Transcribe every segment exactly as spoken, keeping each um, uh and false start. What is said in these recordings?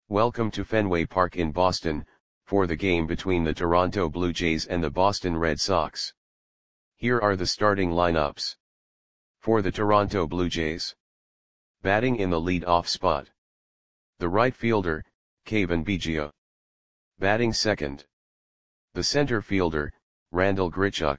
Welcome to Fenway Park in Boston, for the game between the Toronto Blue Jays and the Boston Red Sox. Here are the starting lineups. For the Toronto Blue Jays. Batting in the lead-off spot. The right fielder, Cavan Biggio. Batting second. The center fielder, Randal Grichuk.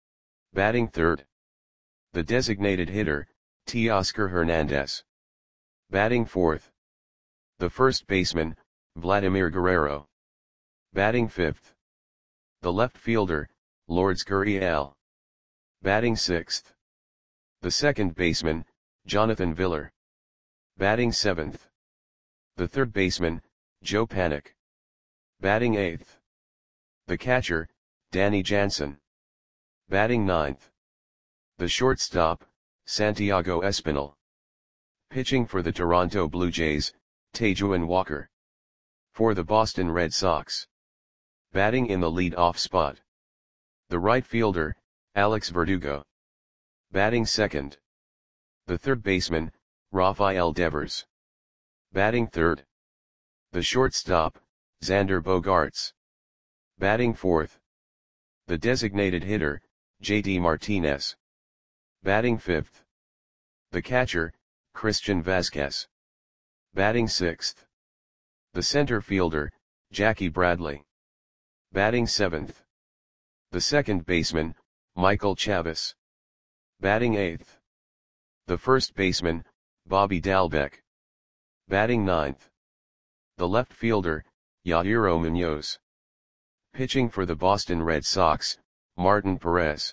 Batting third. The designated hitter, Teoscar Hernandez. Batting fourth. The first baseman, Vladimir Guerrero. Batting fifth. The left fielder, Lourdes Gurriel. Batting sixth. The second baseman, Jonathan Villar. Batting seventh. The third baseman, Joe Panik. Batting eighth. The catcher, Danny Jansen. Batting ninth. The shortstop, Santiago Espinal. Pitching for the Toronto Blue Jays, Taijuan Walker. For the Boston Red Sox. Batting in the lead-off spot. The right fielder, Alex Verdugo. Batting second. The third baseman, Rafael Devers. Batting third. The shortstop, Xander Bogaerts. Batting fourth. The designated hitter, J D Martinez. Batting fifth. The catcher, Christian Vazquez. Batting sixth. The center fielder, Jackie Bradley. Batting seventh. The second baseman, Michael Chavis. Batting eighth. The first baseman, Bobby Dalbec. Batting ninth. The left fielder, Yadier Munoz. Pitching for the Boston Red Sox, Martin Perez.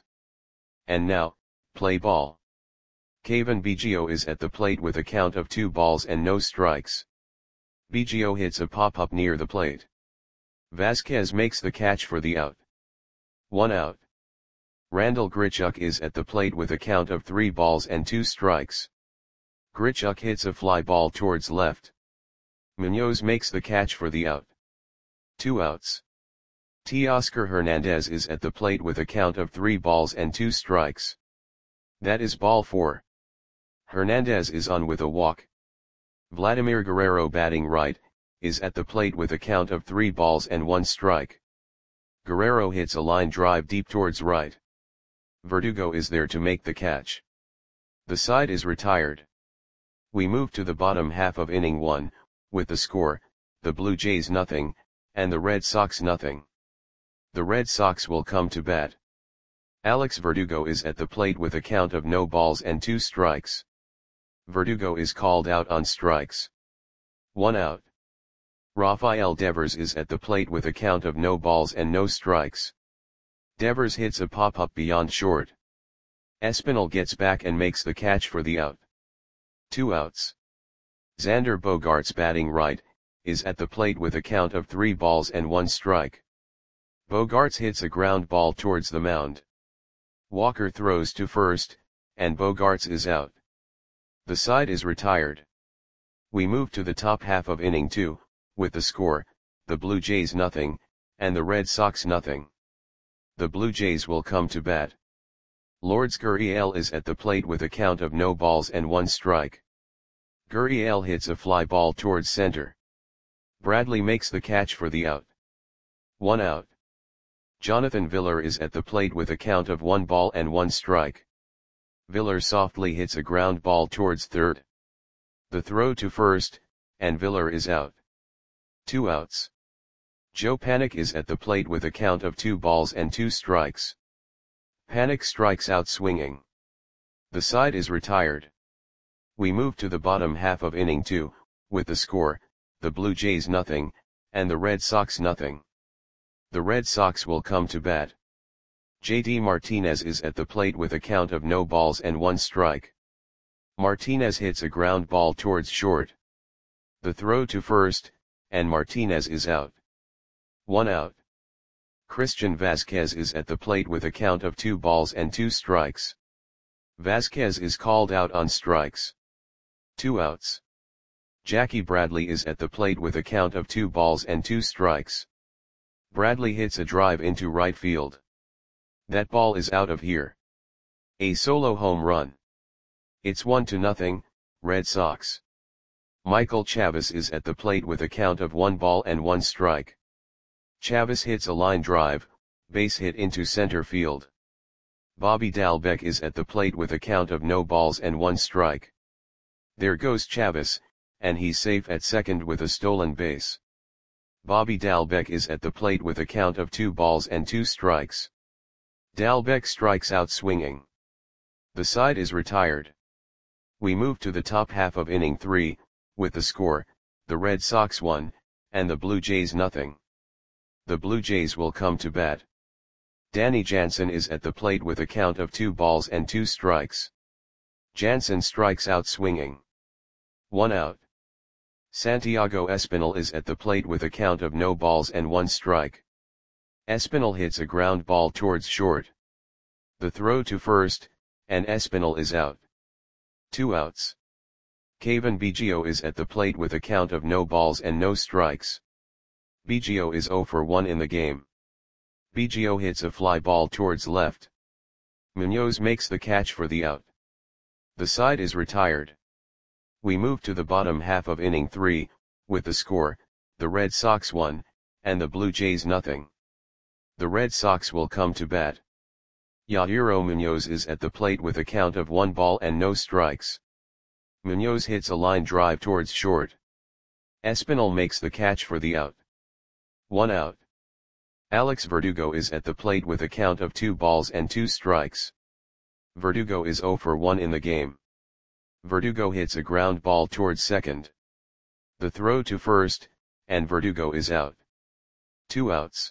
And now, play ball. Cavan Biggio is at the plate with a count of two balls and no strikes. Biggio hits a pop-up near the plate. Vazquez makes the catch for the out. One out. Randal Grichuk is at the plate with a count of three balls and two strikes. Grichuk hits a fly ball towards left. Munoz makes the catch for the out. Two outs. Teoscar Hernandez is at the plate with a count of three balls and two strikes. That is ball four. Hernandez is on with a walk. Vladimir Guerrero, batting right, is at the plate with a count of three balls and one strike. Guerrero hits a line drive deep towards right. Verdugo is there to make the catch. The side is retired. We move to the bottom half of inning one, with the score, the Blue Jays nothing, and the Red Sox nothing. The Red Sox will come to bat. Alex Verdugo is at the plate with a count of no balls and two strikes. Verdugo is called out on strikes. One out. Rafael Devers is at the plate with a count of no balls and no strikes. Devers hits a pop-up beyond short. Espinal gets back and makes the catch for the out. Two outs. Xander Bogaerts, batting right, is at the plate with a count of three balls and one strike. Bogaerts hits a ground ball towards the mound. Walker throws to first, and Bogaerts is out. The side is retired. We move to the top half of inning two, with the score, the Blue Jays nothing, and the Red Sox nothing. The Blue Jays will come to bat. Lourdes Gurriel is at the plate with a count of no balls and one strike. Gurriel hits a fly ball towards center. Bradley makes the catch for the out. One out. Jonathan Villar is at the plate with a count of one ball and one strike. Villar softly hits a ground ball towards third. The throw to first, and Villar is out. Two outs. Joe Panik is at the plate with a count of two balls and two strikes. Panik strikes out swinging. The side is retired. We move to the bottom half of inning two, with the score, the Blue Jays nothing, and the Red Sox nothing. The Red Sox will come to bat. J D Martinez is at the plate with a count of no balls and one strike. Martinez hits a ground ball towards short. The throw to first, and Martinez is out. One out. Christian Vazquez is at the plate with a count of two balls and two strikes. Vazquez is called out on strikes. Two outs. Jackie Bradley is at the plate with a count of two balls and two strikes. Bradley hits a drive into right field. That ball is out of here. A solo home run. It's one to nothing, Red Sox. Michael Chavis is at the plate with a count of one ball and one strike. Chavis hits a line drive, base hit into center field. Bobby Dalbec is at the plate with a count of no balls and one strike. There goes Chavis, and he's safe at second with a stolen base. Bobby Dalbec is at the plate with a count of two balls and two strikes. Dalbec strikes out swinging. The side is retired. We move to the top half of inning three, with the score, the Red Sox one, and the Blue Jays nothing. The Blue Jays will come to bat. Danny Jansen is at the plate with a count of two balls and two strikes. Jansen strikes out swinging. One out. Santiago Espinal is at the plate with a count of no balls and one strike. Espinal hits a ground ball towards short. The throw to first, and Espinal is out. Two outs. Cavan Biggio is at the plate with a count of no balls and no strikes. Biggio is oh for one in the game. Biggio hits a fly ball towards left. Munoz makes the catch for the out. The side is retired. We move to the bottom half of inning three, with the score, the Red Sox one, and the Blue Jays nothing. The Red Sox will come to bat. Yajiro Munoz is at the plate with a count of one ball and no strikes. Munoz hits a line drive towards short. Espinal makes the catch for the out. One out. Alex Verdugo is at the plate with a count of two balls and two strikes. Verdugo is oh for one in the game. Verdugo hits a ground ball towards second. The throw to first, and Verdugo is out. Two outs.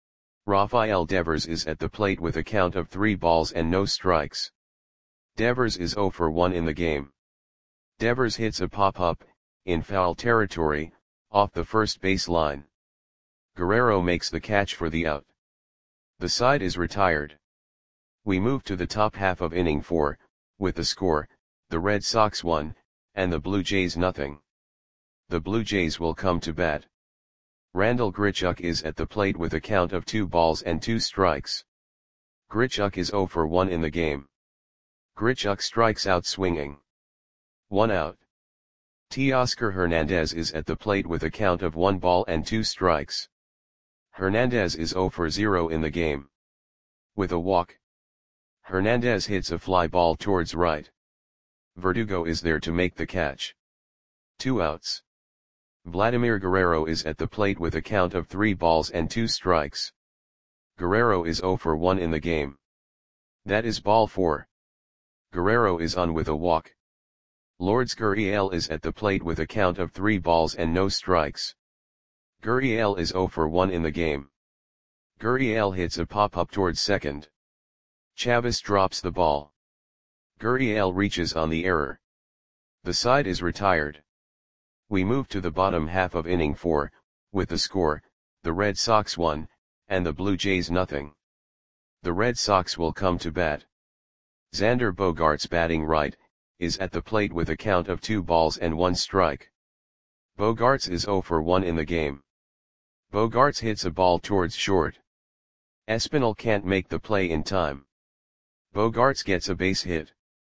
Rafael Devers is at the plate with a count of three balls and no strikes. Devers is oh for one in the game. Devers hits a pop-up, in foul territory, off the first base line. Guerrero makes the catch for the out. The side is retired. We move to the top half of inning four, with the score, the Red Sox one, and the Blue Jays nothing. The Blue Jays will come to bat. Randall Grichuk is at the plate with a count of two balls and two strikes. Grichuk is oh for one in the game. Grichuk strikes out swinging. One out. Teoscar Hernandez is at the plate with a count of one ball and two strikes. Hernandez is oh for zero in the game. With a walk. Hernandez hits a fly ball towards right. Verdugo is there to make the catch. Two outs. Vladimir Guerrero is at the plate with a count of three balls and two strikes. Guerrero is oh for one in the game. That is ball four. Guerrero is on with a walk. Lourdes Gurriel is at the plate with a count of three balls and no strikes. Gurriel is oh for one in the game. Gurriel hits a pop-up towards second. Chavis drops the ball. Gurriel reaches on the error. The side is retired. We move to the bottom half of inning four, with the score, the Red Sox one, and the Blue Jays nothing. The Red Sox will come to bat. Xander Bogaerts batting right, is at the plate with a count of two balls and one strike. Bogaerts is oh for one in the game. Bogaerts hits a ball towards short. Espinal can't make the play in time. Bogaerts gets a base hit.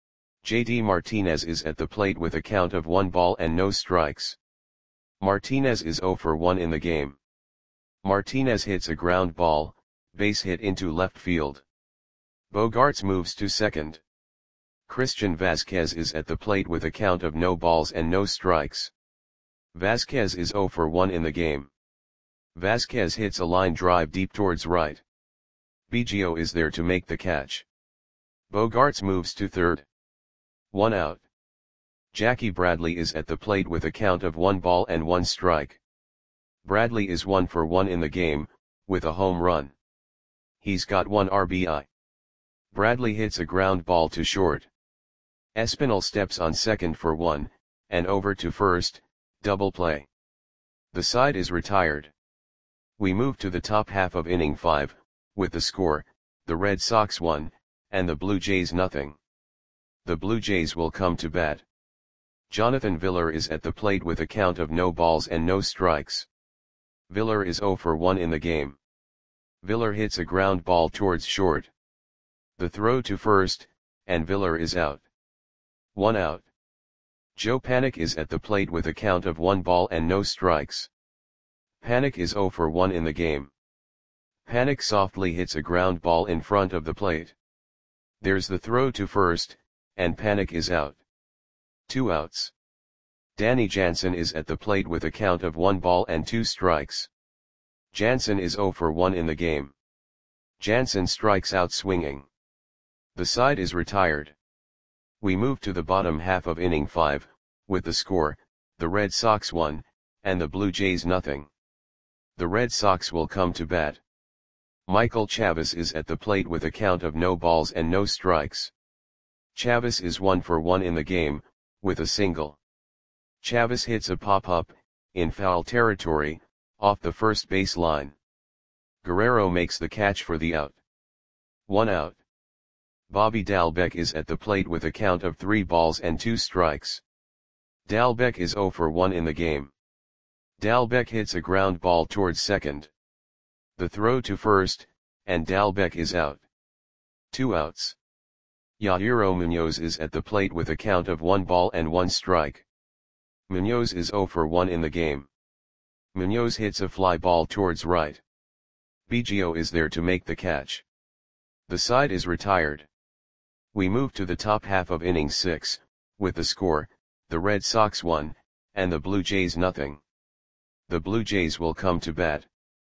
J D Martinez is at the plate with a count of one ball and no strikes. Martinez is oh for one in the game. Martinez hits a ground ball, base hit into left field. Bogaerts moves to second. Christian Vazquez is at the plate with a count of no balls and no strikes. Vazquez is oh for one in the game. Vazquez hits a line drive deep towards right. Biggio is there to make the catch. Bogaerts moves to third. One out. Jackie Bradley is at the plate with a count of one ball and one strike. Bradley is one for one in the game, with a home run. He's got one R B I. Bradley hits a ground ball to short. Espinal steps on second for one, and over to first, double play. The side is retired. We move to the top half of inning five, with the score, the Red Sox one, and the Blue Jays nothing. The Blue Jays will come to bat. Jonathan Villar is at the plate with a count of no balls and no strikes. Villar is oh for one in the game. Villar hits a ground ball towards short. The throw to first, and Villar is out. One out. Joe Panik is at the plate with a count of one ball and no strikes. Panik is zero for one in the game. Panik softly hits a ground ball in front of the plate. There's the throw to first, and Panik is out. Two outs. Danny Jansen is at the plate with a count of one ball and two strikes. Jansen is zero for one in the game. Jansen strikes out swinging. The side is retired. We move to the bottom half of inning five, with the score, the Red Sox one, and the Blue Jays nothing. The Red Sox will come to bat. Michael Chavis is at the plate with a count of no balls and no strikes. Chavis is one for one in the game, with a single. Chavis hits a pop-up, in foul territory, off the first base line. Guerrero makes the catch for the out. One out. Bobby Dalbec is at the plate with a count of three balls and two strikes. Dalbec is zero for one in the game. Dalbec hits a ground ball towards second. The throw to first, and Dalbec is out. Two outs. Yairo Munoz is at the plate with a count of one ball and one strike. Munoz is zero for one in the game. Munoz hits a fly ball towards right. Biggio is there to make the catch. The side is retired. We move to the top half of inning six, with the score, the Red Sox one, and the Blue Jays nothing. The Blue Jays will come to bat.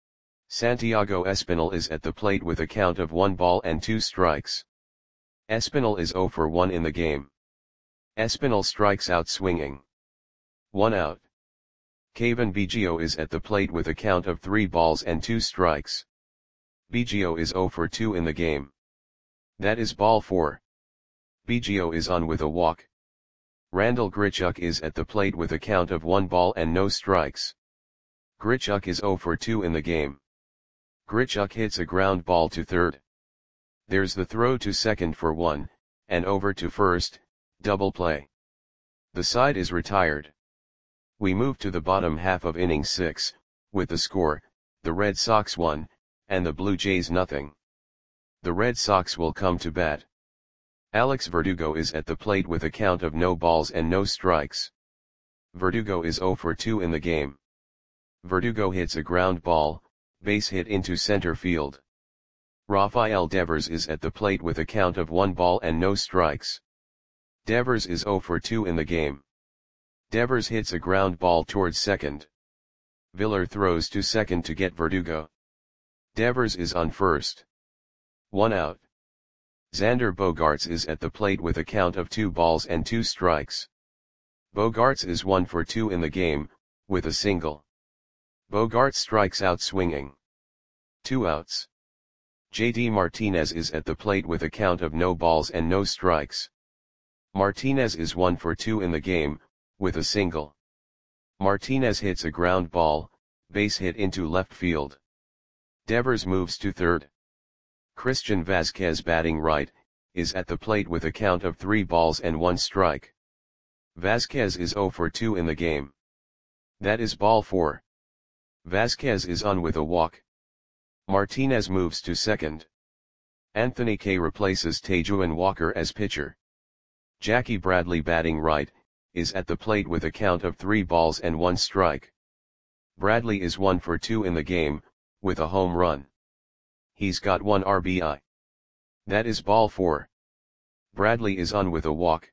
Santiago Espinal is at the plate with a count of one ball and two strikes. Espinal is zero for one in the game. Espinal strikes out swinging. One out. Cavan Biggio is at the plate with a count of three balls and two strikes. Biggio is zero for two in the game. That is ball four. Biggio is on with a walk. Randall Grichuk is at the plate with a count of one ball and no strikes. Grichuk is zero for two in the game. Grichuk hits a ground ball to third. There's the throw to second for one, and over to first, double play. The side is retired. We move to the bottom half of inning six, with the score, the Red Sox one, and the Blue Jays nothing. The Red Sox will come to bat. Alex Verdugo is at the plate with a count of no balls and no strikes. Verdugo is zero for two in the game. Verdugo hits a ground ball, base hit into center field. Rafael Devers is at the plate with a count of one ball and no strikes. Devers is zero for two in the game. Devers hits a ground ball towards second. Viller throws to second to get Verdugo. Devers is on first. One out. Xander Bogaerts is at the plate with a count of two balls and two strikes. Bogaerts is one for two in the game, with a single. Bogaerts strikes out swinging. Two outs. J D Martinez is at the plate with a count of no balls and no strikes. Martinez is one for two in the game, with a single. Martinez hits a ground ball, base hit into left field. Devers moves to third. Christian Vasquez, batting right, is at the plate with a count of three balls and one strike. Vasquez is zero for two in the game. That is ball four. Vasquez is on with a walk. Martinez moves to second. Anthony Kay replaces Tejuan Walker as pitcher. Jackie Bradley, batting right, is at the plate with a count of three balls and one strike. Bradley is one for two in the game, with a home run. He's got one R B I. That is ball four. Bradley is on with a walk.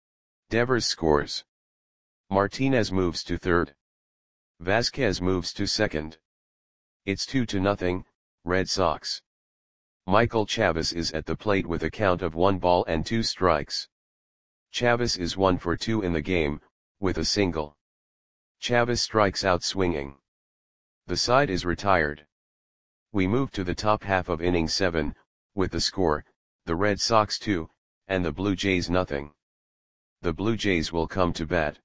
Devers scores. Martinez moves to third. Vasquez moves to second. It's two to nothing, Red Sox. Michael Chavis is at the plate with a count of one ball and two strikes. Chavis is one for two in the game, with a single. Chavis strikes out swinging. The side is retired. We move to the top half of inning seven, with the score, the Red Sox two, and the Blue Jays nothing. The Blue Jays will come to bat.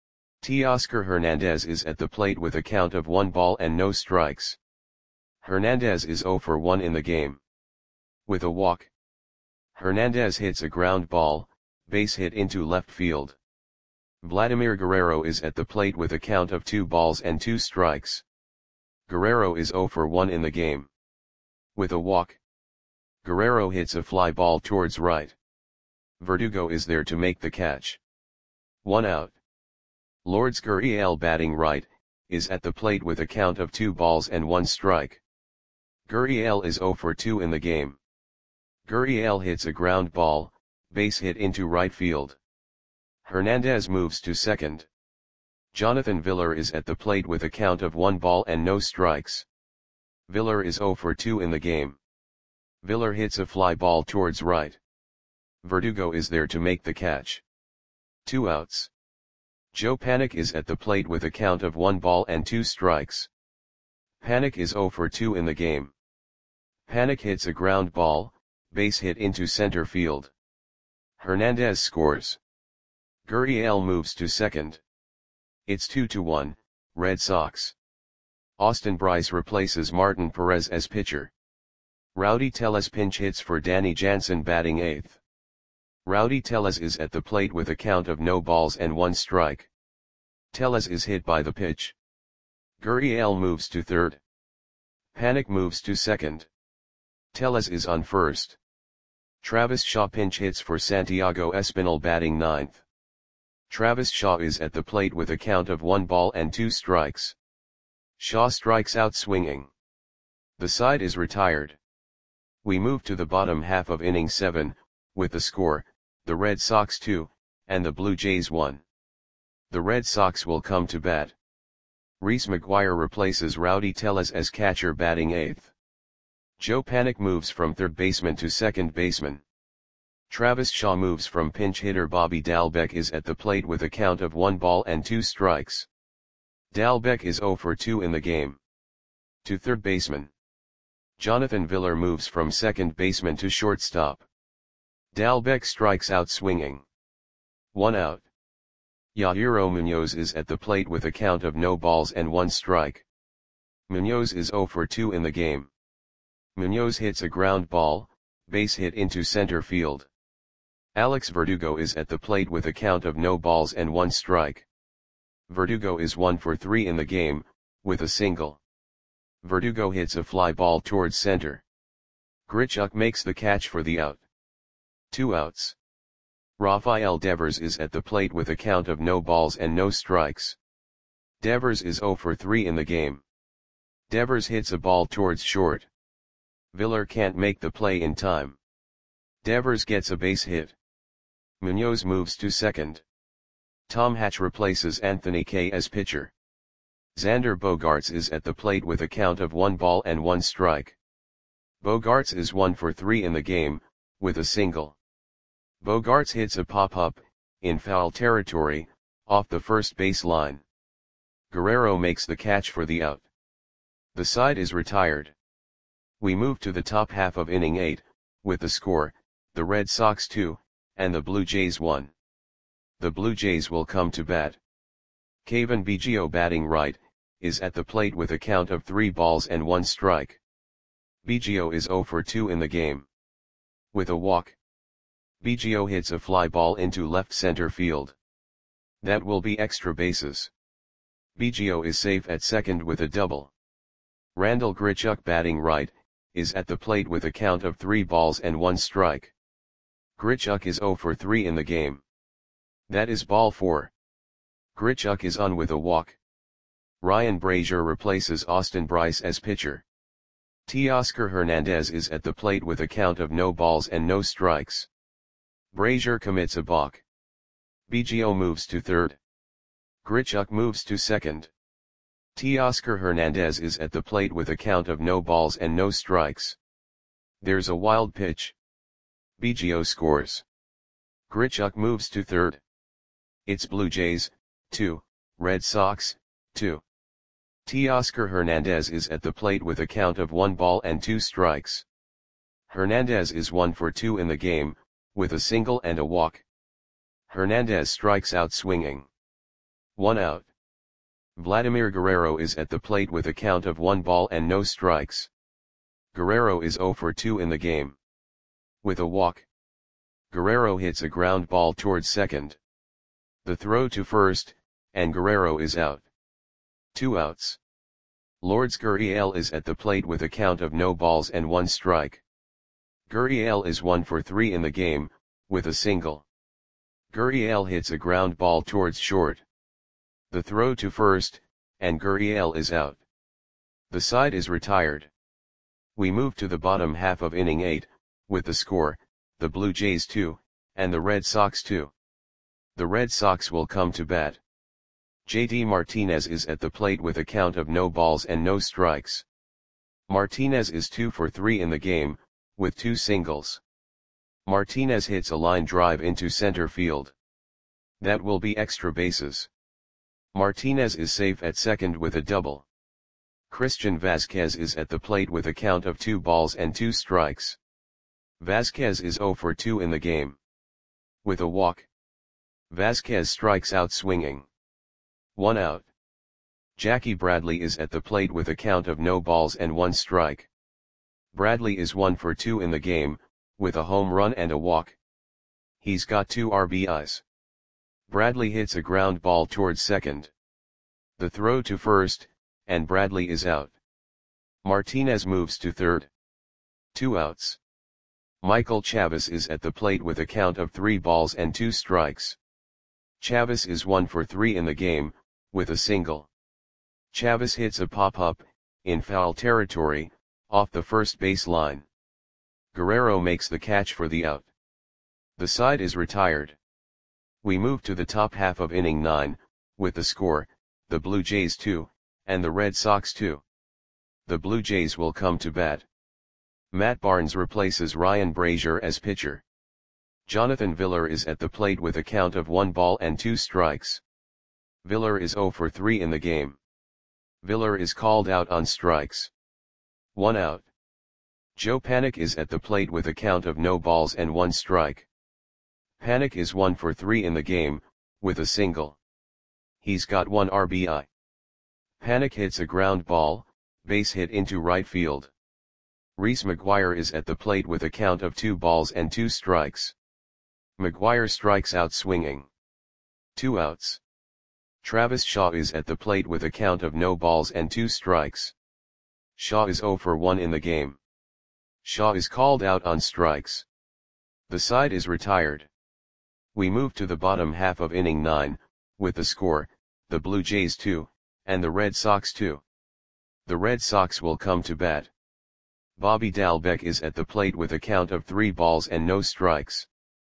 Teoscar Hernandez is at the plate with a count of one ball and no strikes. Hernandez is zero for one in the game. With a walk. Hernandez hits a ground ball, base hit into left field. Vladimir Guerrero is at the plate with a count of two balls and two strikes. Guerrero is zero for one in the game. With a walk. Guerrero hits a fly ball towards right. Verdugo is there to make the catch. One out. Lourdes Gurriel batting right, is at the plate with a count of two balls and one strike. Gurriel is zero for two in the game. Gurriel hits a ground ball, base hit into right field. Hernandez moves to second. Jonathan Villar is at the plate with a count of one ball and no strikes. Villar is zero for two in the game. Villar hits a fly ball towards right. Verdugo is there to make the catch. Two outs. Joe Panik is at the plate with a count of one ball and two strikes. Panik is zero for two in the game. Panik hits a ground ball, base hit into center field. Hernandez scores. Gurriel moves to second. It's two to one, Red Sox. Austin Brice replaces Martin Perez as pitcher. Rowdy Tellez pinch hits for Danny Jansen batting eighth. Rowdy Tellez is at the plate with a count of no balls and one strike. Tellez is hit by the pitch. Gurriel moves to third. Panik moves to second. Tellez is on first. Travis Shaw pinch hits for Santiago Espinal batting ninth. Travis Shaw is at the plate with a count of one ball and two strikes. Shaw strikes out swinging. The side is retired. We move to the bottom half of inning seven, with the score, the Red Sox two, and the Blue Jays one. The Red Sox will come to bat. Reese McGuire replaces Rowdy Tellez as catcher batting eighth. Joe Panik moves from third baseman to second baseman. Travis Shaw moves from pinch hitter. Bobby Dalbec is at the plate with a count of one ball and two strikes. Dalbec is zero for two in the game. To third baseman. Jonathan Villar moves from second baseman to shortstop. Dalbec strikes out swinging. One out. Yairo Munoz is at the plate with a count of no balls and one strike. Munoz is zero for two in the game. Munoz hits a ground ball, base hit into center field. Alex Verdugo is at the plate with a count of no balls and one strike. Verdugo is one for three in the game, with a single. Verdugo hits a fly ball towards center. Grichuk makes the catch for the out. Two outs. Rafael Devers is at the plate with a count of no balls and no strikes. Devers is zero for three in the game. Devers hits a ball towards short. Villar can't make the play in time. Devers gets a base hit. Munoz moves to second. Tom Hatch replaces Anthony Kay as pitcher. Xander Bogaerts is at the plate with a count of one ball and one strike. Bogaerts is one for three in the game, with a single. Bogaerts hits a pop-up, in foul territory, off the first base line. Guerrero makes the catch for the out. The side is retired. We move to the top half of inning eight, with the score, the Red Sox two, and the Blue Jays one. The Blue Jays will come to bat. Cavan Biggio batting right, is at the plate with a count of three balls and one strike. Biggio is zero for two in the game. With a walk. Biggio hits a fly ball into left center field. That will be extra bases. Biggio is safe at second with a double. Randall Grichuk batting right, is at the plate with a count of three balls and one strike. Grichuk is zero for three in the game. That is ball four. Grichuk is on with a walk. Ryan Brazier replaces Austin Brice as pitcher. Teoscar Hernandez is at the plate with a count of no balls and no strikes. Brazier commits a balk. Biggio moves to third. Grichuk moves to second. Teoscar Hernandez is at the plate with a count of no balls and no strikes. There's a wild pitch. Biggio scores. Grichuk moves to third. It's Blue Jays, two, Red Sox, two. Teoscar Hernandez is at the plate with a count of one ball and two strikes. Hernandez is one for two in the game, with a single and a walk. Hernandez strikes out swinging. One out. Vladimir Guerrero is at the plate with a count of one ball and no strikes. Guerrero is zero for two in the game. With a walk. Guerrero hits a ground ball towards second. The throw to first, and Guerrero is out. Two outs. Lourdes Gurriel is at the plate with a count of no balls and one strike. Gurriel is one for three in the game, with a single. Gurriel hits a ground ball towards short. The throw to first, and Gurriel is out. The side is retired. We move to the bottom half of inning eight, with the score, the Blue Jays two, and the Red Sox two. The Red Sox will come to bat. J D Martinez is at the plate with a count of no balls and no strikes. Martinez is two for three in the game, with two singles. Martinez hits a line drive into center field. That will be extra bases. Martinez is safe at second with a double. Christian Vazquez is at the plate with a count of two balls and two strikes. Vazquez is zero for two in the game. With a walk. Vazquez strikes out swinging. One out. Jackie Bradley is at the plate with a count of no balls and one strike. Bradley is one for two in the game, with a home run and a walk. He's got two R B Is. Bradley hits a ground ball towards second. The throw to first, and Bradley is out. Martinez moves to third. Two outs. Michael Chavis is at the plate with a count of three balls and two strikes. Chavis is one for three in the game, with a single. Chavis hits a pop-up, in foul territory, off the first base line. Guerrero makes the catch for the out. The side is retired. We move to the top half of inning nine, with the score, the Blue Jays two, and the Red Sox two. The Blue Jays will come to bat. Matt Barnes replaces Ryan Brazier as pitcher. Jonathan Villar is at the plate with a count of one ball and two strikes. Villar is zero for three in the game. Villar is called out on strikes. One out. Joe Panik is at the plate with a count of no balls and one strike. Panik is one for three in the game, with a single. He's got one R B I. Panik hits a ground ball, base hit into right field. Reese McGuire is at the plate with a count of two balls and two strikes. McGuire strikes out swinging. Two outs. Travis Shaw is at the plate with a count of no balls and two strikes. Shaw is zero for one in the game. Shaw is called out on strikes. The side is retired. We move to the bottom half of inning nine, with the score, the Blue Jays two, and the Red Sox two. The Red Sox will come to bat. Bobby Dalbec is at the plate with a count of three balls and no strikes.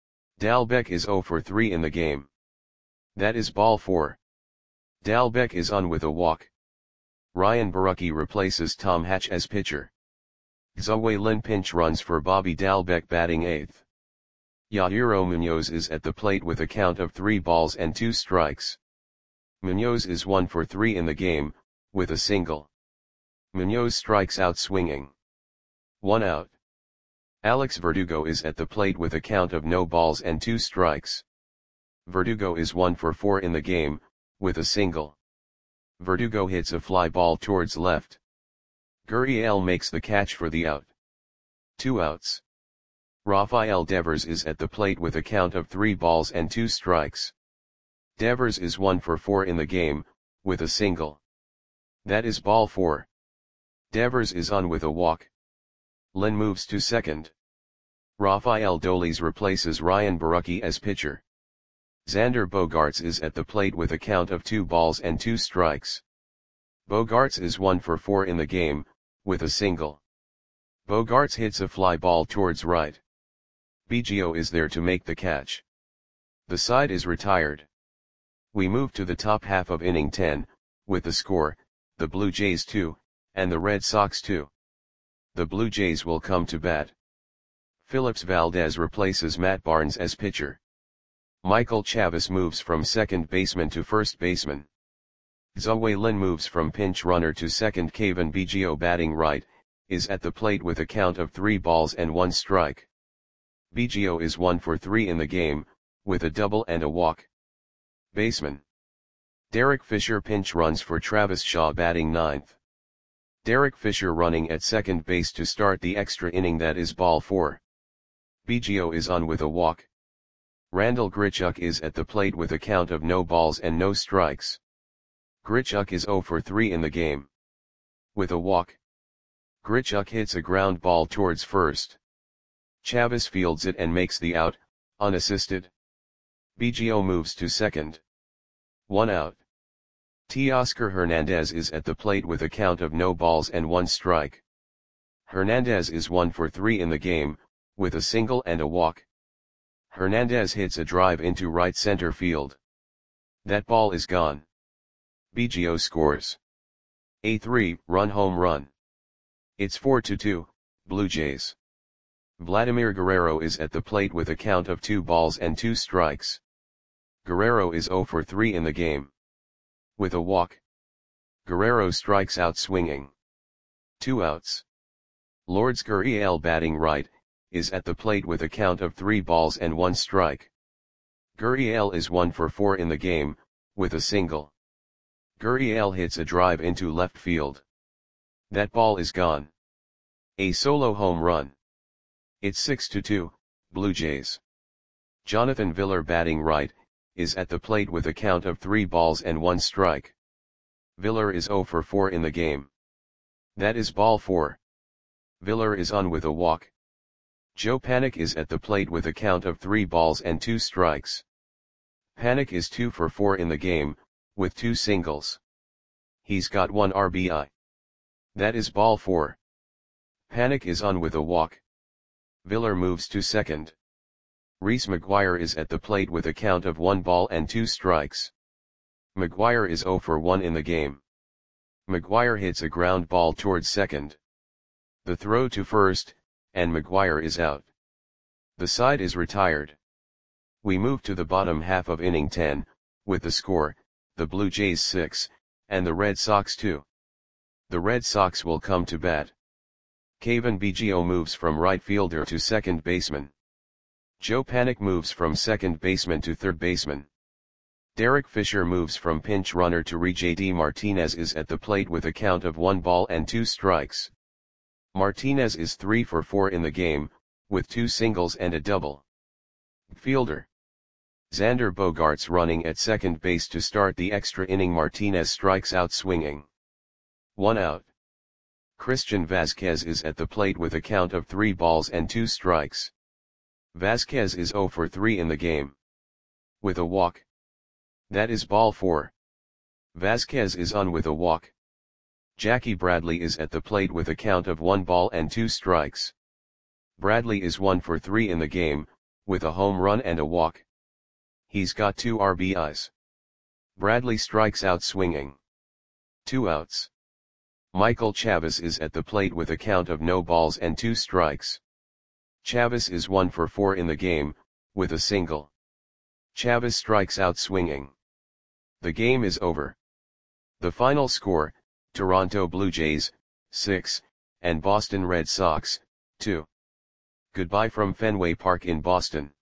Dalbec is zero for three in the game. That is ball four. Dalbec is on with a walk. Ryan Borucki replaces Tom Hatch as pitcher. Zoe Lin pinch runs for Bobby Dalbec batting eighth. Yadiro Munoz is at the plate with a count of three balls and two strikes. Munoz is one for three in the game, with a single. Munoz strikes out swinging. One out. Alex Verdugo is at the plate with a count of no balls and two strikes. Verdugo is one for four in the game, with a single. Verdugo hits a fly ball towards left. Gurriel makes the catch for the out. Two outs. Rafael Devers is at the plate with a count of three balls and two strikes. Devers is one for four in the game, with a single. That is ball four. Devers is on with a walk. Lin moves to second. Rafael Dolis replaces Ryan Borucki as pitcher. Xander Bogaerts is at the plate with a count of two balls and two strikes. Bogaerts is one for four in the game, with a single. Bogaerts hits a fly ball towards right. Biggio is there to make the catch. The side is retired. We move to the top half of inning ten, with the score, the Blue Jays two, and the Red Sox two. The Blue Jays will come to bat. Phillips Valdez replaces Matt Barnes as pitcher. Michael Chavis moves from second baseman to first baseman. Zoe Lin moves from pinch runner to second. Kevin Biggio batting right, is at the plate with a count of three balls and one strike. Biggio is one for three in the game, with a double and a walk. Baseman. Derek Fisher pinch runs for Travis Shaw batting ninth. Derek Fisher running at second base to start the extra inning. That is ball four. Biggio is on with a walk. Randall Grichuk is at the plate with a count of no balls and no strikes. Grichuk is zero for three in the game. With a walk. Grichuk hits a ground ball towards first. Chavis fields it and makes the out, unassisted. Biggio moves to second. One out. Teoscar Hernandez is at the plate with a count of no balls and one strike. Hernandez is one for three in the game, with a single and a walk. Hernandez hits a drive into right center field. That ball is gone. Biggio scores a three-run home run. It's four to two, Blue Jays. Vladimir Guerrero is at the plate with a count of two balls and two strikes. Guerrero is zero for three in the game. With a walk. Guerrero strikes out swinging. Two outs. Lourdes Gurriel, batting right, is at the plate with a count of three balls and one strike. Gurriel is one for four in the game, with a single. Gurriel hits a drive into left field. That ball is gone. A solo home run. It's six to two, Blue Jays. Jonathan Villar, batting right, is at the plate with a count of three balls and one strike. Villar is zero for four in the game. That is ball four. Villar is on with a walk. Joe Panik is at the plate with a count of three balls and two strikes. Panik is two for four in the game, with two singles. He's got one R B I. That is ball four. Panik is on with a walk. Villar moves to second. Reese McGuire is at the plate with a count of one ball and two strikes. McGuire is zero for one in the game. McGuire hits a ground ball towards second. The throw to first, and McGuire is out. The side is retired. We move to the bottom half of inning ten, with the score, the Blue Jays six, and the Red Sox two. The Red Sox will come to bat. Cavan Biggio moves from right fielder to second baseman. Joe Panik moves from second baseman to third baseman. Derek Fisher moves from pinch runner to re J D Martinez is at the plate with a count of one ball and two strikes. Martinez is three for four in the game, with two singles and a double. Fielder Xander Bogaerts running at second base to start the extra inning. Martinez strikes out swinging. One out. Christian Vazquez is at the plate with a count of three balls and two strikes. Vazquez is zero for three in the game. With a walk. That is ball four. Vazquez is on with a walk. Jackie Bradley is at the plate with a count of one ball and two strikes. Bradley is one for three in the game, with a home run and a walk. He's got two R B Is. Bradley strikes out swinging. Two outs. Michael Chavis is at the plate with a count of no balls and two strikes. Chavis is one for four in the game, with a single. Chavis strikes out swinging. The game is over. The final score, Toronto Blue Jays, six, and Boston Red Sox, two. Goodbye from Fenway Park in Boston.